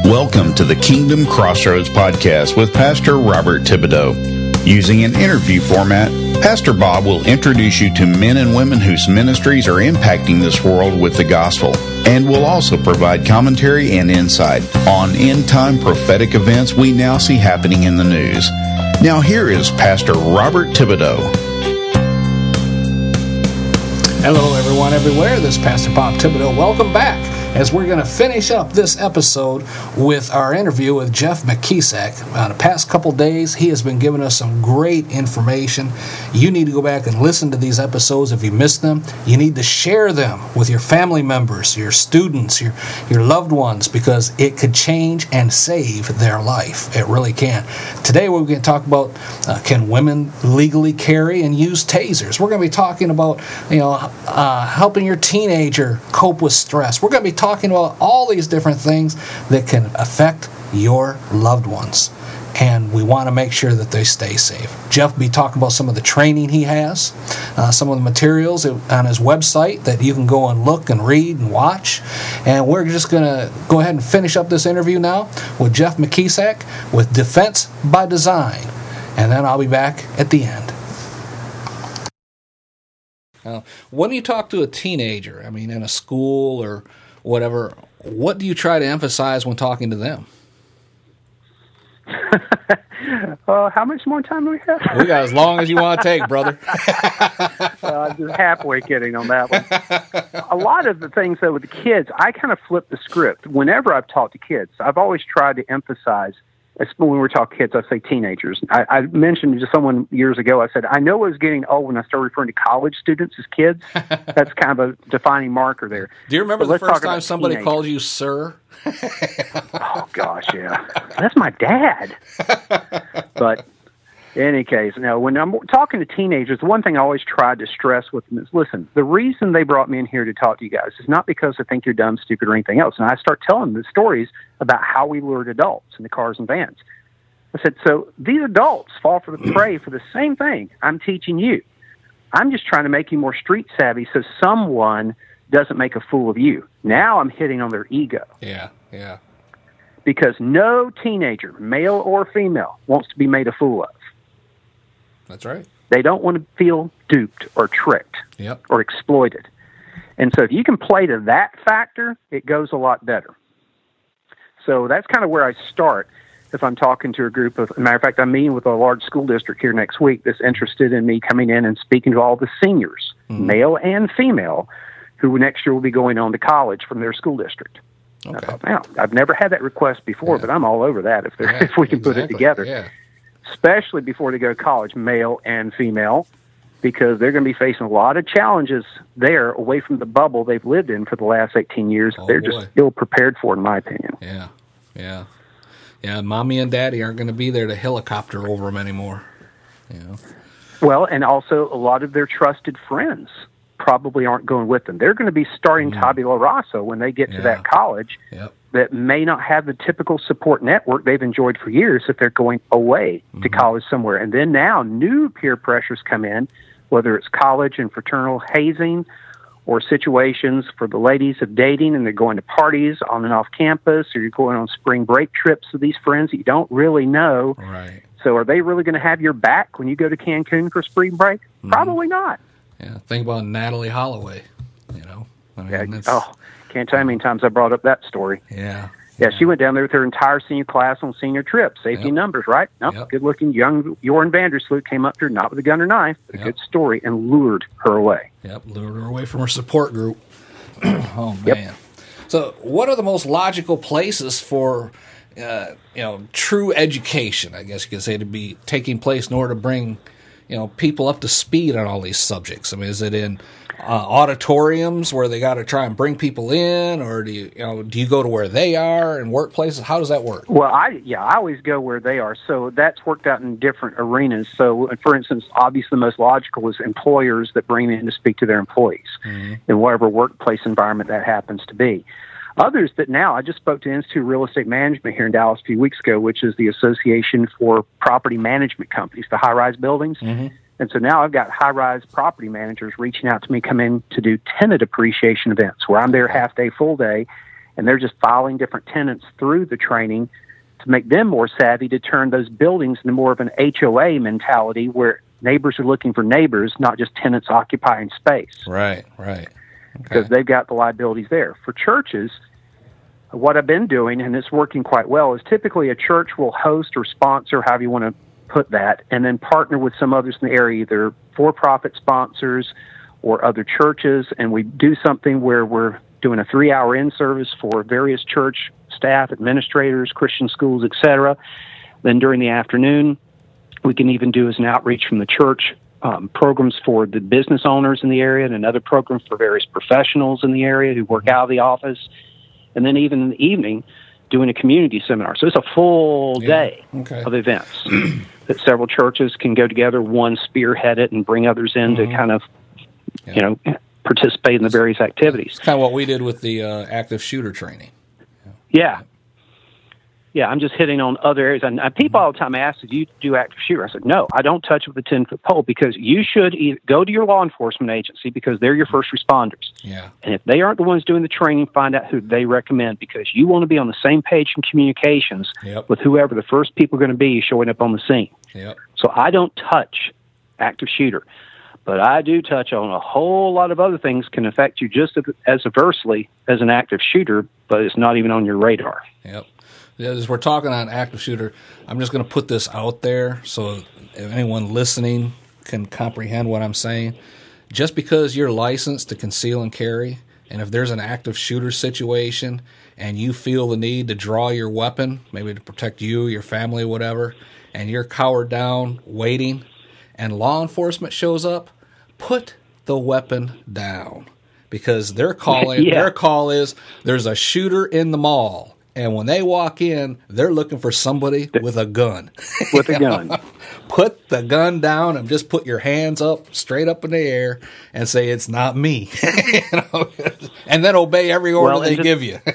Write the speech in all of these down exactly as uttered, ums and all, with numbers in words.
Welcome to the Kingdom Crossroads podcast with Pastor Robert Thibodeau. Using an interview format, Pastor Bob will introduce you to men and women whose ministries are impacting this world with the gospel, and will also provide commentary and insight on end-time prophetic events we now see happening in the news. Now here is Pastor Robert Thibodeau. Hello everyone everywhere, this is Pastor Bob Thibodeau. Welcome back as we're going to finish up this episode with our interview with Jeff McKeesack. Uh, the past couple days, he has been giving us some great information. You need to go back and listen to these episodes if you missed them. You need to share them with your family members, your students, your, your loved ones, because it could change and save their life. It really can. Today we're going to talk about uh, can women legally carry and use tasers. We're going to be talking about, you know, uh, helping your teenager cope with stress. We're going to be talking about all these different things that can affect your loved ones, and we want to make sure that they stay safe. Jeff will be talking about some of the training he has, uh, some of the materials on his website that you can go and look and read and watch, and we're just going to go ahead and finish up this interview now with Jeff McKeesack with Defense by Design, and then I'll be back at the end. Now, when you talk to a teenager, I mean in a school or whatever, what do you try to emphasize when talking to them? uh, how much more time do we have? We got as long as you want to take, brother. uh, I'm just halfway kidding on that one. A lot of the things, though, with the kids, I kind of flip the script. Whenever I've talked to kids, I've always tried to emphasize, when we're talking kids, I say teenagers. I, I mentioned to someone years ago, I said, I know it was getting old when I started referring to college students as kids. That's kind of a defining marker there. Do you remember but the first time somebody teenagers. called you sir? Oh, gosh, yeah. That's my dad. But in any case, no, when I'm talking to teenagers, the one thing I always try to stress with them is, listen, the reason they brought me in here to talk to you guys is not because I think you're dumb, stupid, or anything else. And I start telling them the stories about how we lured adults in the cars and vans. I said, so these adults fall for the prey for the same thing I'm teaching you. I'm just trying to make you more street savvy so someone doesn't make a fool of you. Now I'm hitting on their ego. Yeah, yeah. Because no teenager, male or female, wants to be made a fool of. That's right. They don't want to feel duped or tricked yep. or exploited. And so if you can play to that factor, it goes a lot better. So that's kind of where I start if I'm talking to a group of, as a matter of fact, I'm meeting with a large school district here next week that's interested in me coming in and speaking to all the seniors, mm-hmm. male and female, who next year will be going on to college from their school district. Okay. I thought, wow, I've never had that request before, yeah. but I'm all over that if, yeah, if we can exactly. put it together. Yeah. Especially before they go to college, male and female, because they're going to be facing a lot of challenges there away from the bubble they've lived in for the last eighteen years. Oh, they're boy. just ill-prepared for, in my opinion. Yeah, yeah. Yeah, mommy and daddy aren't going to be there to helicopter over them anymore. You know? Well, and also a lot of their trusted friends probably aren't going with them. They're going to be starting mm. tabula rasa when they get yeah. to that college. Yep. That may not have the typical support network they've enjoyed for years if they're going away mm-hmm. to college somewhere. And then now new peer pressures come in, whether it's college and fraternal hazing or situations for the ladies of dating and they're going to parties on and off campus, or you're going on spring break trips with these friends that you don't really know. Right. So are they really going to have your back when you go to Cancun for spring break? Mm-hmm. Probably not. Yeah, think about Natalie Holloway, you know. I mean, yeah. Oh, can't tell you how many times I brought up that story. Yeah. Yeah, she went down there with her entire senior class on senior trip. Safety yep. numbers, right? No, yep. good-looking young Joran Vandersloot came up to her, not with a gun or knife, but yep. a good story, and lured her away. Yep, lured her away from her support group. Oh, man. Yep. So what are the most logical places for, uh, you know, true education, I guess you could say, to be taking place in order to bring, you know, people up to speed on all these subjects? I mean, is it in uh, auditoriums where they got to try and bring people in, or do you, you know, do you go to where they are in workplaces? How does that work? Well, I yeah, I always go where they are. So that's worked out in different arenas. So, for instance, obviously the most logical is employers that bring in to speak to their employees mm-hmm. in whatever workplace environment that happens to be. Others that now, I just spoke to Institute of Real Estate Management here in Dallas a few weeks ago, which is the Association for Property Management Companies, the high-rise buildings. Mm-hmm. And so now I've got high-rise property managers reaching out to me, come in to do tenant appreciation events where I'm there half day, full day, and they're just filing different tenants through the training to make them more savvy to turn those buildings into more of an H O A mentality where neighbors are looking for neighbors, not just tenants occupying space. Right, right. Because okay. they've got the liabilities there. For churches, what I've been doing, and it's working quite well, is typically a church will host or sponsor, however you want to put that, and then partner with some others in the area, either for-profit sponsors or other churches, and we do something where we're doing a three-hour in-service for various church staff, administrators, Christian schools, et cetera. Then during the afternoon, we can even do as an outreach from the church um, programs for the business owners in the area, and another program for various professionals in the area who work out of the office. And then even in the evening, doing a community seminar. So it's a full day yeah. okay. of events that several churches can go together, one spearhead it and bring others in mm-hmm. to kind of, yeah. you know, participate in the various activities. It's kind of what we did with the uh, active shooter training. Yeah. Yeah, I'm just hitting on other areas. And people all the time ask, do you do active shooter? I said, no, I don't touch with a ten-foot pole because you should either go to your law enforcement agency because they're your first responders. Yeah. And if they aren't the ones doing the training, find out who they recommend because you want to be on the same page in communications yep. with whoever the first people are going to be showing up on the scene. Yep. So I don't touch active shooter. But I do touch on a whole lot of other things can affect you just as adversely as an active shooter, but it's not even on your radar. Yep. As we're talking on active shooter, I'm just going to put this out there so if anyone listening can comprehend what I'm saying. Just because you're licensed to conceal and carry, and if there's an active shooter situation and you feel the need to draw your weapon, maybe to protect you, your family, whatever, and you're cowered down waiting, and law enforcement shows up, put the weapon down because their call, yeah. their call is there's a shooter in the mall. And when they walk in, they're looking for somebody with a gun. With a gun. Put the gun down and just put your hands up, straight up in the air, and say, it's not me. you know? And then obey every order well, they just, give you.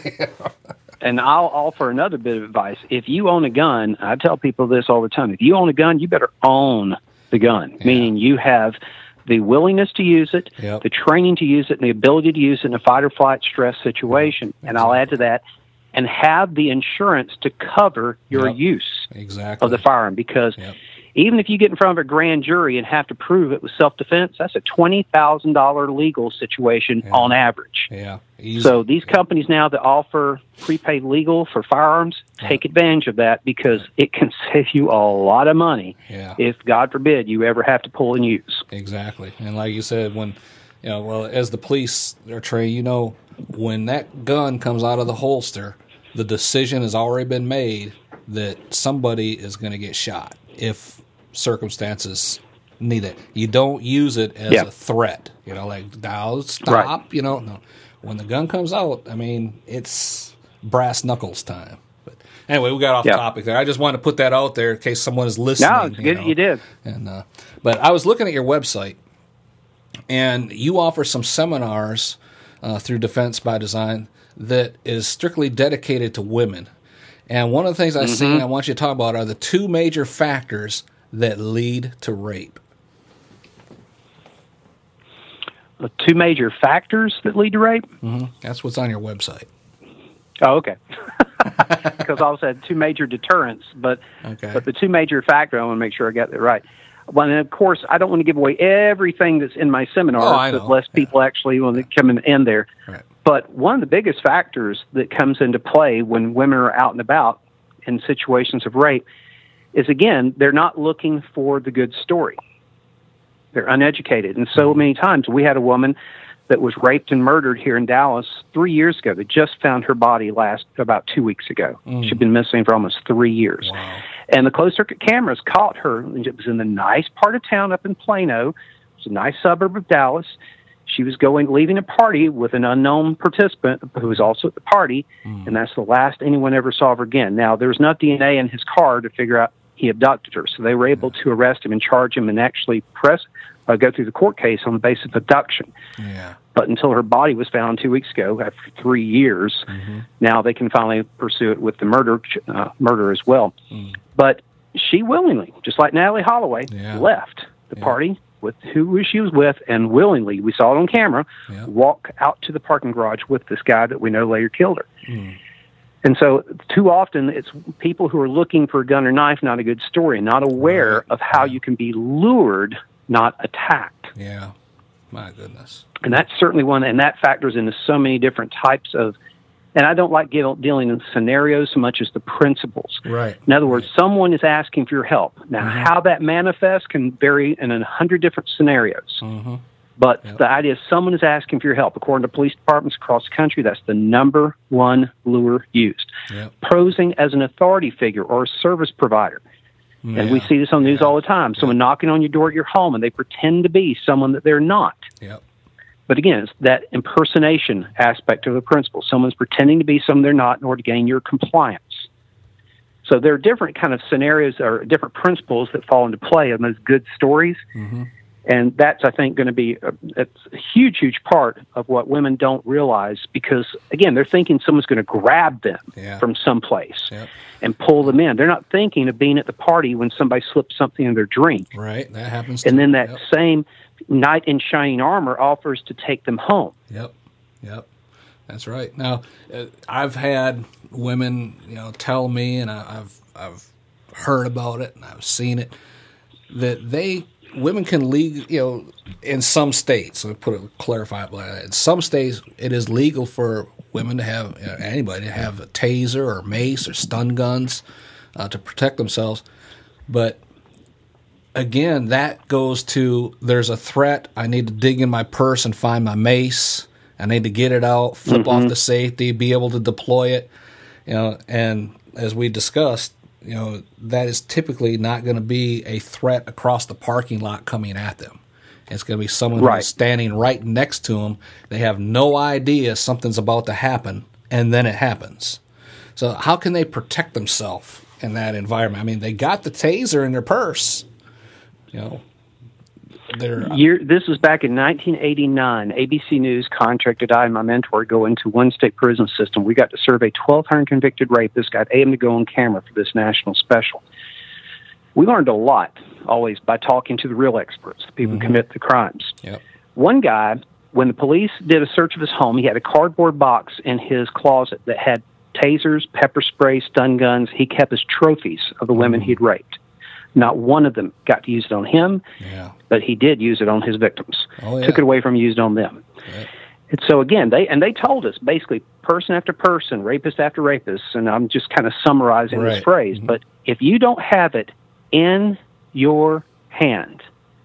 And I'll offer another bit of advice. If you own a gun, I tell people this all the time. If you own a gun, you better own the gun, yeah. meaning you have the willingness to use it, yep. the training to use it, and the ability to use it in a fight or flight stress situation. Exactly. And I'll add to that, and have the insurance to cover your yep. use exactly. of the firearm. Because yep. even if you get in front of a grand jury and have to prove it was self-defense, that's a twenty thousand dollars legal situation yeah. on average. Yeah. Easy. So these companies now that offer prepaid legal for firearms, yeah. take advantage of that because it can save you a lot of money yeah. if, God forbid, you ever have to pull and use. Exactly. And like you said, when, you know, well, as the police are trained, you know, when that gun comes out of the holster, the decision has already been made that somebody is going to get shot if circumstances need it. You don't use it as yeah. a threat. You know, like, now stop, right. you know. No. When the gun comes out, I mean, it's brass knuckles time. But anyway, we got off yeah. topic there. I just wanted to put that out there in case someone is listening. No, it's good know. you did. And, uh, but I was looking at your website, and you offer some seminars uh, through Defense by Design that is strictly dedicated to women. And one of the things I mm-hmm. see and I want you to talk about are the two major factors that lead to rape. The two major factors that lead to rape? Mm-hmm. That's what's on your website. Oh, okay. Because I also had two major deterrents, but okay. but the two major factors, I want to make sure I got that right. Well, and of course, I don't want to give away everything that's in my seminars, oh, I know. but less people yeah. actually want to come in, in there. Right. But one of the biggest factors that comes into play when women are out and about in situations of rape is, again, they're not looking for the good story. They're uneducated. And so many times we had a woman that was raped and murdered here in Dallas three years ago. They just found her body last about two weeks ago. Mm. She'd been missing for almost three years. Wow. And the closed-circuit cameras caught her. It was in the nice part of town up in Plano. It's a nice suburb of Dallas. She was going, leaving a party with an unknown participant who was also at the party, mm. and that's the last anyone ever saw of her again. Now, there was not D N A in his car to figure out he abducted her, so they were able to arrest him and charge him and actually press uh, go through the court case on the basis of abduction. Yeah. But until her body was found two weeks ago, after three years, mm-hmm. now they can finally pursue it with the murder uh, murder as well. Mm. But she willingly, just like Natalie Holloway, yeah. left the yeah. party, with who she was with and willingly, we saw it on camera, yep. walk out to the parking garage with this guy that we know later killed her. Mm. And so too often it's people who are looking for a gun or knife, not a good story, and not aware right. of how yeah. you can be lured, not attacked. Yeah, my goodness. And that's certainly one, and that factors into so many different types of, and I don't like deal, dealing in scenarios so much as the principles. Right. In other words, right. someone is asking for your help. Now, mm-hmm. how that manifests can vary in a hundred different scenarios. Mm-hmm. But yep. the idea is someone is asking for your help. According to police departments across the country, that's the number one lure used. Yep. Posing as an authority figure or a service provider. Yeah. And we see this on the news yeah. all the time. Someone yep. knocking on your door at your home, and they pretend to be someone that they're not. Yep. But again, it's that impersonation aspect of the principle. Someone's pretending to be someone they're not in order to gain your compliance. So there are different kind of scenarios or different principles that fall into play in those good stories. Mm-hmm. And that's, I think, going to be a, it's a huge, huge part of what women don't realize because, again, they're thinking someone's going to grab them yeah. from someplace yep. and pull them in. They're not thinking of being at the party when somebody slips something in their drink. Right, that happens. And too. then that yep. same knight in shining armor offers to take them home. Yep, yep, that's right. Now, uh, I've had women, you know, tell me, and I, I've I've heard about it, and I've seen it, that they women can legal, you know, in some states. Let me put it clarify it like that. In some states, it is legal for women to have you know, anybody to have a taser or mace or stun guns uh, to protect themselves, but again, that goes to there's a threat. I need to dig in my purse and find my mace. I need to get it out, flip mm-hmm. off the safety, be able to deploy it. You know, and as we discussed, you know, that is typically not going to be a threat across the parking lot coming at them. It's going to be someone right. who's standing right next to them. They have no idea something's about to happen, and then it happens. So how can they protect themselves in that environment? I mean, they got the taser in their purse. You know, they're, Year, this was back in nineteen eighty-nine. A B C News contracted I and my mentor to go into one state prison system. We got to survey twelve hundred convicted rapists, got A M to go on camera for this national special. We learned a lot, always, by talking to the real experts, the people mm-hmm. who commit the crimes. Yep. One guy, when the police did a search of his home, he had a cardboard box in his closet that had tasers, pepper spray, stun guns. He kept his trophies of the women mm-hmm. he'd raped. Not one of them got to use it on him, yeah. but he did use it on his victims. Oh, yeah. Took it away from him, used it on them. Yep. And so again, they and they told us basically person after person, rapist after rapist, and I'm just kind of summarizing right. this phrase, mm-hmm. but if you don't have it in your hand,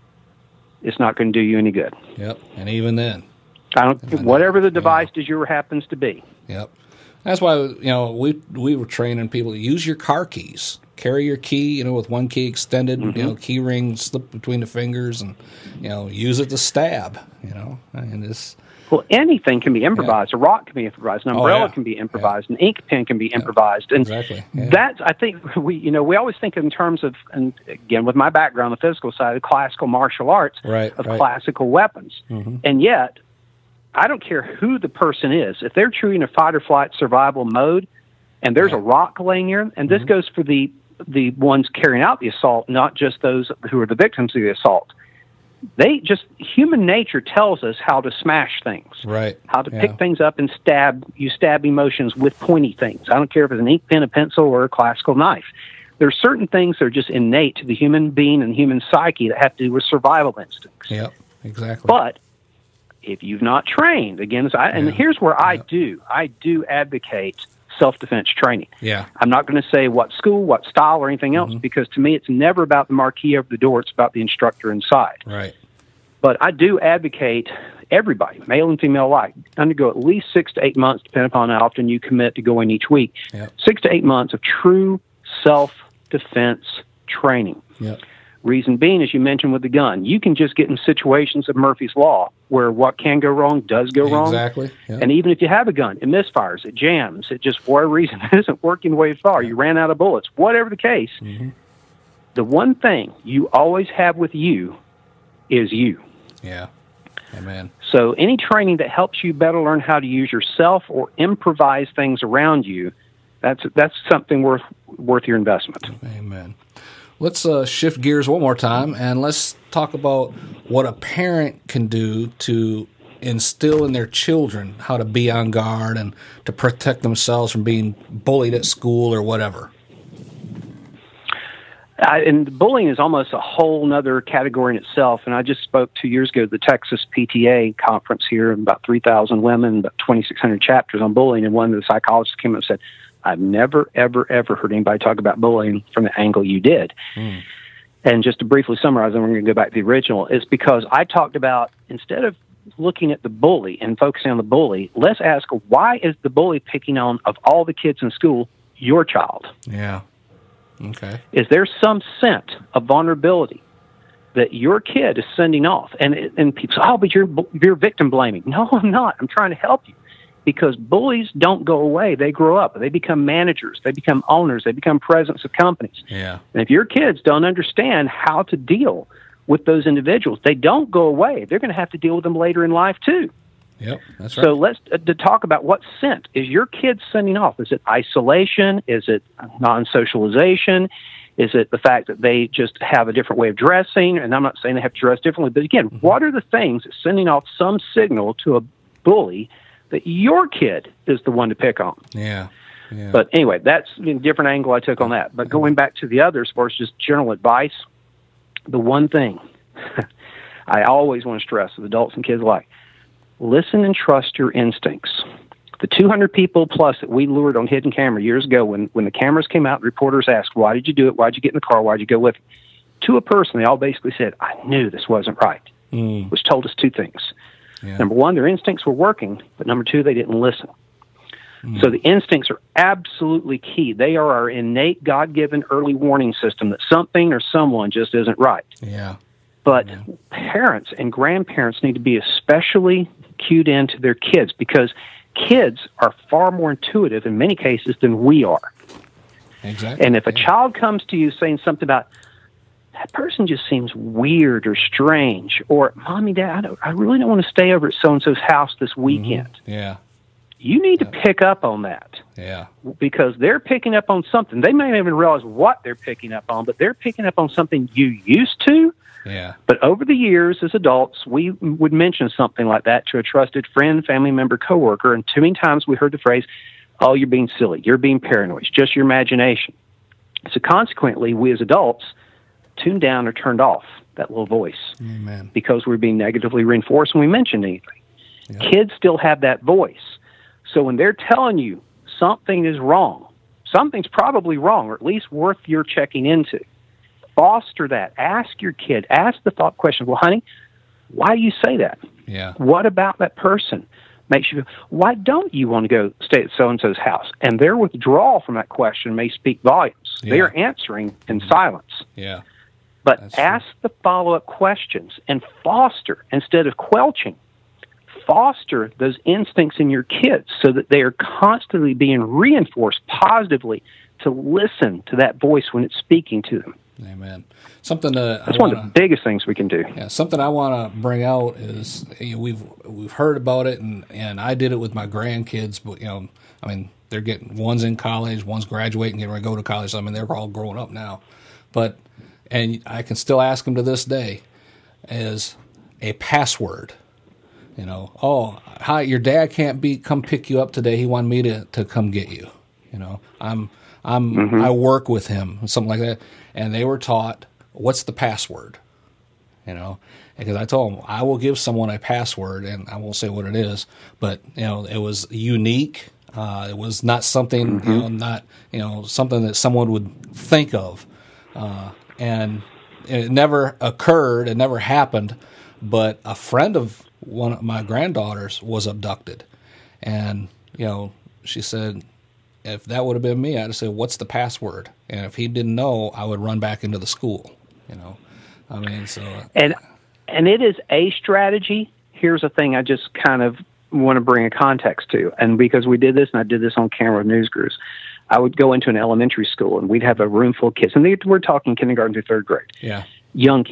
it's not going to do you any good. Yep. And even then, I don't, even whatever then, the device yeah. du jour happens to be. Yep. That's why you know we we were training people to use your car keys. Carry your key, you know, with one key extended, mm-hmm. you know, key ring slipped between the fingers, and you know, use it to stab. You know, and this. Well, anything can be improvised. Yeah. A rock can be improvised. An umbrella oh, yeah. can be improvised. Yeah. An ink pen can be improvised. And exactly. Yeah. that's, I think, we you know we always think in terms of, and again, with my background, the physical side, of classical martial arts, right, of right. classical weapons. Mm-hmm. And yet, I don't care who the person is. If they're truly in a fight or flight survival mode, and there's right. a rock laying here, and this mm-hmm. goes for the the ones carrying out the assault, not just those who are the victims of the assault. They just, human nature tells us how to smash things. Right. How to yeah. pick things up and stab, you stab emotions with pointy things. I don't care if it's an ink pen, a pencil, or a classical knife. There are certain things that are just innate to the human being and human psyche that have to do with survival instincts. Yep, exactly. But if you've not trained, again, I, and yeah. here's where I yeah. do, I do advocate self-defense training. Yeah. I'm not going to say what school, what style, or anything else, mm-hmm. because to me it's never about the marquee over the door. It's about the instructor inside. Right. But I do advocate everybody, male and female alike, undergo at least six to eight months, depending upon how often you commit to going each week, yep. six to eight months of true self-defense training. Yep. Reason being, as you mentioned with the gun, you can just get in situations of Murphy's Law where what can go wrong does go wrong. Exactly. Yep. And even if you have a gun, it misfires, it jams, it just, for whatever reason, isn't working the way it thought. You ran out of bullets. Whatever the case, mm-hmm. the one thing you always have with you is you. Yeah. Amen. So any training that helps you better learn how to use yourself or improvise things around you, that's that's something worth worth your investment. Amen. let's uh, shift gears one more time, and let's talk about what a parent can do to instill in their children how to be on guard and to protect themselves from being bullied at school or whatever. I, and bullying is almost a whole nother category in itself. And I just spoke two years ago at the Texas P T A conference here, about three thousand women, about twenty-six hundred chapters on bullying. And one of the psychologists came up and said, I've never, ever, ever heard anybody talk about bullying from the angle you did. Mm. And just to briefly summarize, and we're going to go back to the original, is because I talked about, instead of looking at the bully and focusing on the bully, let's ask, why is the bully picking on, of all the kids in school, your child? Yeah. Okay. Is there some scent of vulnerability that your kid is sending off? And and people say, oh, but you're, you're victim blaming. No, I'm not. I'm trying to help you. Because bullies don't go away. They grow up. They become managers. They become owners. They become presidents of companies. Yeah. And if your kids don't understand how to deal with those individuals, they don't go away. They're going to have to deal with them later in life, too. Yep, that's right. So let's uh, to talk about what scent is your kid sending off. Is it isolation? Is it non-socialization? Is it the fact that they just have a different way of dressing? And I'm not saying they have to dress differently, but again, mm-hmm. what are the things that's sending off some signal to a bully that your kid is the one to pick on? Yeah. yeah. But anyway, that's a different angle I took on that. But going back to the others, as far as just general advice, the one thing I always want to stress with adults and kids alike, listen and trust your instincts. The two hundred people plus that we lured on hidden camera years ago, when, when the cameras came out, reporters asked, why did you do it? Why did you get in the car? Why did you go with it? To a person, they all basically said, I knew this wasn't right, mm. which told us two things. Yeah. Number one, their instincts were working, but number two, they didn't listen. Mm. So the instincts are absolutely key. They are our innate, God-given early warning system that something or someone just isn't right. Yeah. But yeah. parents and grandparents need to be especially cued into their kids, because kids are far more intuitive in many cases than we are. Exactly. And if a yeah. child comes to you saying something about, that person just seems weird or strange, or, Mommy, Dad, I, don't, I really don't want to stay over at so-and-so's house this weekend. Mm-hmm. Yeah. You need yeah. to pick up on that. Yeah. Because they're picking up on something. They may not even realize what they're picking up on, but they're picking up on something you used to. Yeah. But over the years, as adults, we would mention something like that to a trusted friend, family member, coworker, and too many times we heard the phrase, oh, you're being silly, you're being paranoid, it's just your imagination. So consequently, we as adults tuned down or turned off that little voice. Amen. Because we're being negatively reinforced when we mention anything. Yep. Kids still have that voice. So when they're telling you something is wrong, something's probably wrong, or at least worth your checking into, foster that. Ask your kid, ask the thought question, well, honey, why do you say that? Yeah. What about that person makes you, why don't you want to go stay at so-and-so's house? And their withdrawal from that question may speak volumes. Yeah. They are answering in silence. Yeah. But That's ask true. the follow-up questions and foster, instead of quelching, foster those instincts in your kids so that they are constantly being reinforced positively to listen to that voice when it's speaking to them. Amen. Something that That's I one wanna, of the biggest things we can do. Yeah, something I want to bring out is, you know, we've we've heard about it, and, and I did it with my grandkids. But you know, I mean, they're getting one's in college, one's graduating, getting ready to go to college. I mean, they're all growing up now. But and I can still ask them to this day, is a password. You know, oh, hi, your dad can't be come pick you up today. He wanted me to, to come get you. You know, I'm I'm mm-hmm. I work with him, something like that. And they were taught, what's the password? You know, because I told them I will give someone a password, and I won't say what it is, but you know, it was unique. Uh, it was not something, mm-hmm. you know, not you know something that someone would think of, uh, and it never occurred. It never happened. But a friend of one of my granddaughters was abducted, and you know, she said, if that would have been me, I'd have said, what's the password? And if he didn't know, I would run back into the school, you know. I mean, so. And and it is a strategy. Here's a thing I just kind of want to bring a context to. And because we did this, and I did this on camera with News Gurus, I would go into an elementary school, and we'd have a room full of kids. And they, we're talking kindergarten through third grade. Yeah. Young kids.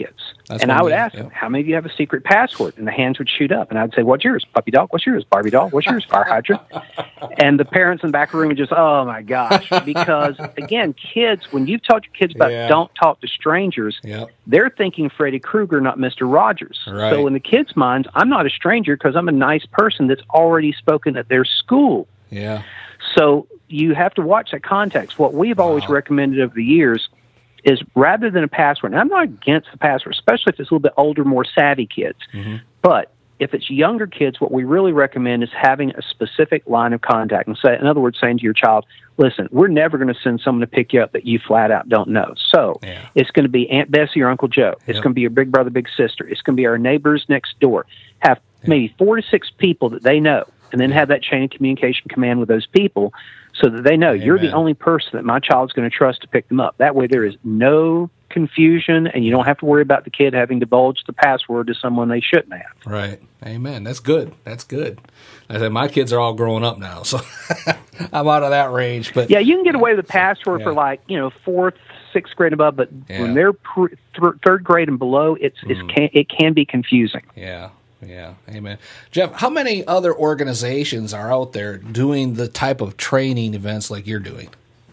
That's and I would you, ask yeah. them, how many of you have a secret password? And the hands would shoot up. And I'd say, what's yours? Puppy dog? What's yours? Barbie doll? What's yours? Fire hydrant? And the parents in the back of the room would just, oh, my gosh. Because, again, kids, when you've taught your kids about Yeah. don't talk to strangers, Yep. they're thinking Freddy Krueger, not Mister Rogers. Right. So in the kids' minds, I'm not a stranger because I'm a nice person that's already spoken at their school. Yeah. So you have to watch that context. What we've always Wow. recommended over the years is rather than a password, and I'm not against the password, especially if it's a little bit older, more savvy kids, Mm-hmm. but if it's younger kids, what we really recommend is having a specific line of contact. And say, in other words, saying to your child, listen, we're never going to send someone to pick you up that you flat out don't know. So Yeah. it's going to be Aunt Bessie or Uncle Joe. It's Yep. going to be your big brother, big sister. It's going to be our neighbors next door. Have maybe four to six people that they know, and then have that chain of communication command with those people so that they know you're the Amen. only person that my child's going to trust to pick them up. That way there is no confusion, and you don't have to worry about the kid having divulged the password to someone they shouldn't have. Right. Amen. That's good. That's good. I said my kids are all growing up now, so I'm out of that range. But Yeah, you can get away with the password Yeah. for like, you know, fourth, sixth grade and above, but Yeah. when they're pr- th- third grade and below, it's, it's Mm. can, it can be confusing. yeah, yeah. Amen. Jeff, how many other organizations are out there doing the type of training events like you're doing?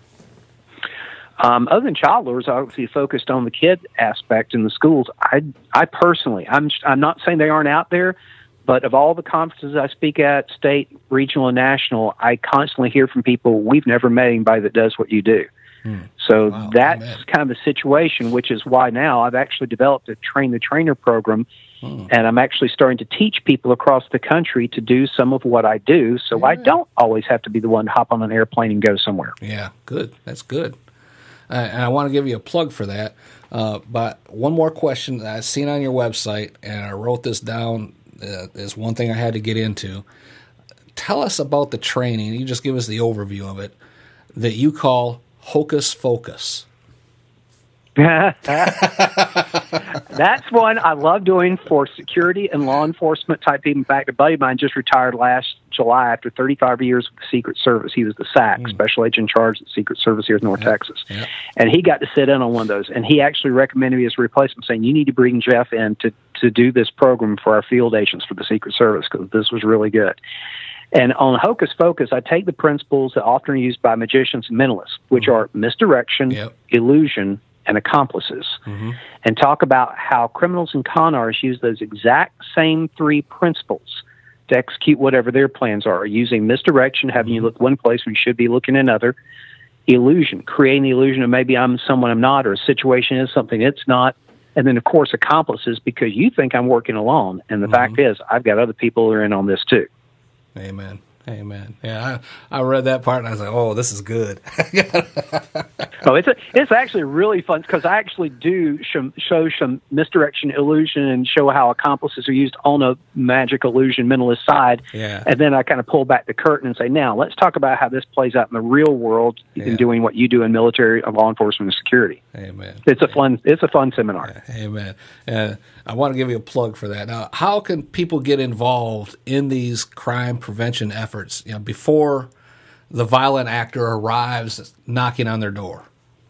Um, other than child lawyers, obviously focused on the kid aspect in the schools. I, I personally, I'm, I'm not saying they aren't out there, but of all the conferences I speak at, state, regional, and national, I constantly hear from people, we've never met anybody that does what you do. Hmm. So Wow, that's amen. kind of the situation, which is why now I've actually developed a train the trainer program, Hmm. and I'm actually starting to teach people across the country to do some of what I do, so I Yeah. don't always have to be the one to hop on an airplane and go somewhere. Yeah, good. That's good. Uh, and I want to give you a plug for that. Uh, but one more question that I've seen on your website, and I wrote this down, uh, is one thing I had to get into. Tell us about the training. You just give us the overview of it that you call Hocus Focus. That's one I love doing for security and law enforcement type people. In fact, a buddy of mine just retired last July after thirty-five years with the Secret Service. He was the S A C, Mm. Special Agent in Charge of the Secret Service here in North Yeah. Texas. Yeah. And he got to sit in on one of those. And he actually recommended me as a replacement, saying, you need to bring Jeff in to, to do this program for our field agents for the Secret Service, because this was really good. And on Hocus Focus, I take the principles that often are used by magicians and mentalists, which are misdirection, Yep. illusion, and accomplices, Mm-hmm. and talk about how criminals and con artists use those exact same three principles to execute whatever their plans are, using misdirection, having you look one place when you should be looking another, illusion, creating the illusion of maybe I'm someone I'm not, or a situation is something it's not, and then, of course, accomplices, because you think I'm working alone, and the Mhm. fact is I've got other people who are in on this too. Amen. Amen. Yeah, I, I read that part and I was like, oh, this is good. Oh, it's a, it's actually really fun because I actually do show, show some misdirection, illusion, and show how accomplices are used on a magic illusion mentalist side. Yeah. And then I kind of pull back the curtain and say, now let's talk about how this plays out in the real world Yeah. in doing what you do in military, law enforcement, and security. Amen. It's a fun, it's a fun seminar. Amen. Uh, I want to give you a plug for that. Now, how can people get involved in these crime prevention efforts, you know, before the violent actor arrives knocking on their door?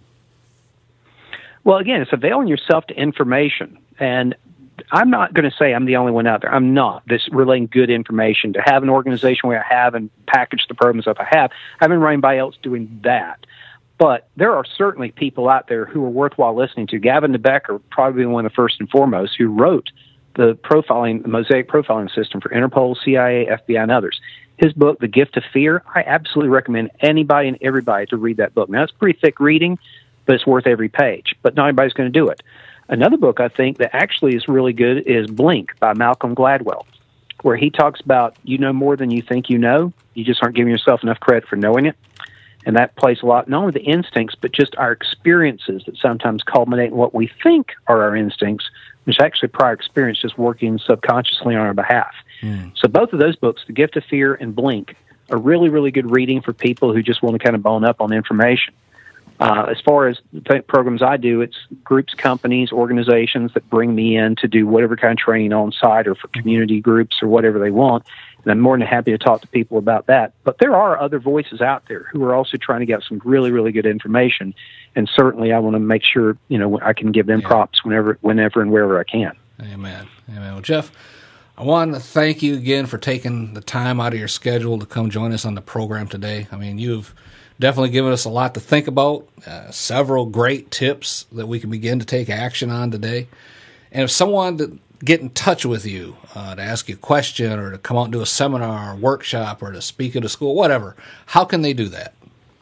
Well, again, it's availing yourself to information. And I'm not going to say I'm the only one out there. I'm not. This relaying good information. To have an organization where I have and package the programs up I have, I haven't run anybody else doing that. But there are certainly people out there who are worthwhile listening to. Gavin DeBecker, probably one of the first and foremost, who wrote the profiling, the Mosaic profiling system for Interpol, C I A, F B I, and others. His book, The Gift of Fear, I absolutely recommend anybody and everybody to read that book. Now, it's pretty thick reading, but it's worth every page. But not everybody's going to do it. Another book I think that actually is really good is Blink by Malcolm Gladwell, where he talks about you know more than you think you know. You just aren't giving yourself enough credit for knowing it. And that plays a lot, not only the instincts, but just our experiences that sometimes culminate in what we think are our instincts, which is actually prior experience just working subconsciously on our behalf. Mm. So both of those books, The Gift of Fear and Blink, are really, really good reading for people who just want to kind of bone up on information. Uh, as far as the programs I do, it's groups, companies, organizations that bring me in to do whatever kind of training on site or for community groups or whatever they want. And I'm more than happy to talk to people about that. But there are other voices out there who are also trying to get some really, really good information. And certainly I want to make sure, you know, I can give them yeah. props whenever, whenever and wherever I can. Amen. Amen. Well, Jeff, I want to thank you again for taking the time out of your schedule to come join us on the program today. I mean, you've definitely given us a lot to think about, uh, several great tips that we can begin to take action on today. And if someone to get in touch with you, uh, to ask you a question or to come out and do a seminar or workshop or to speak at a school, whatever, how can they do that?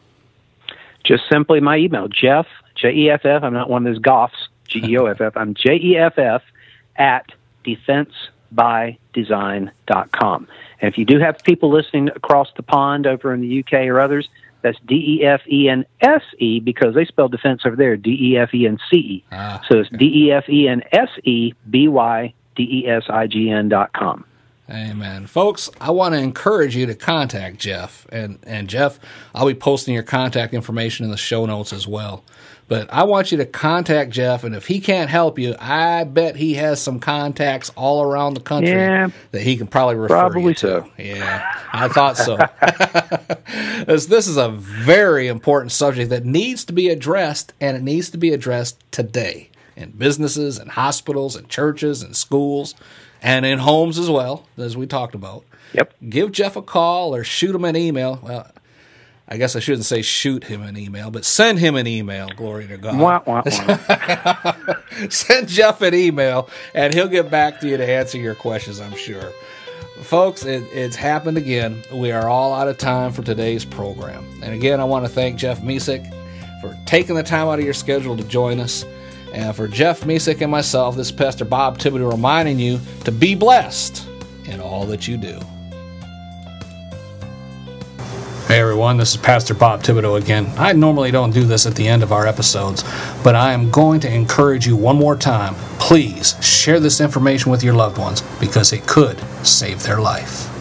Just simply my email, Jeff, J E F F, I'm not one of those Goffs, G E O F F, I'm J E F F at defense by design dot com. And if you do have people listening across the pond over in the U K or others, that's D E F E N S E because they spell defense over there, D E F E N C E. Ah, so it's okay. D E F E N S E B Y D E S I G N dot com. Amen. Folks, I want to encourage you to contact Jeff. And, and Jeff, I'll be posting your contact information in the show notes as well. But I want you to contact Jeff, and if he can't help you, I bet he has some contacts all around the country yeah, that he can probably refer probably you to. So. Yeah, I thought so. this, this is a very important subject that needs to be addressed, and it needs to be addressed today in businesses and hospitals and churches and schools and in homes as well, as we talked about. Yep. Give Jeff a call or shoot him an email. Well, I guess I shouldn't say shoot him an email, but send him an email, glory to God. Wah, wah, wah. Send Jeff an email, and he'll get back to you to answer your questions, I'm sure. Folks, it, it's happened again. We are all out of time for today's program. And again, I want to thank Jeff Mesick for taking the time out of your schedule to join us. And for Jeff Mesick and myself, this is Pastor Bob Thibodeau reminding you to be blessed in all that you do. Hey everyone, this is Pastor Bob Thibodeau again. I normally don't do this at the end of our episodes, but I am going to encourage you one more time. Please share this information with your loved ones because it could save their life.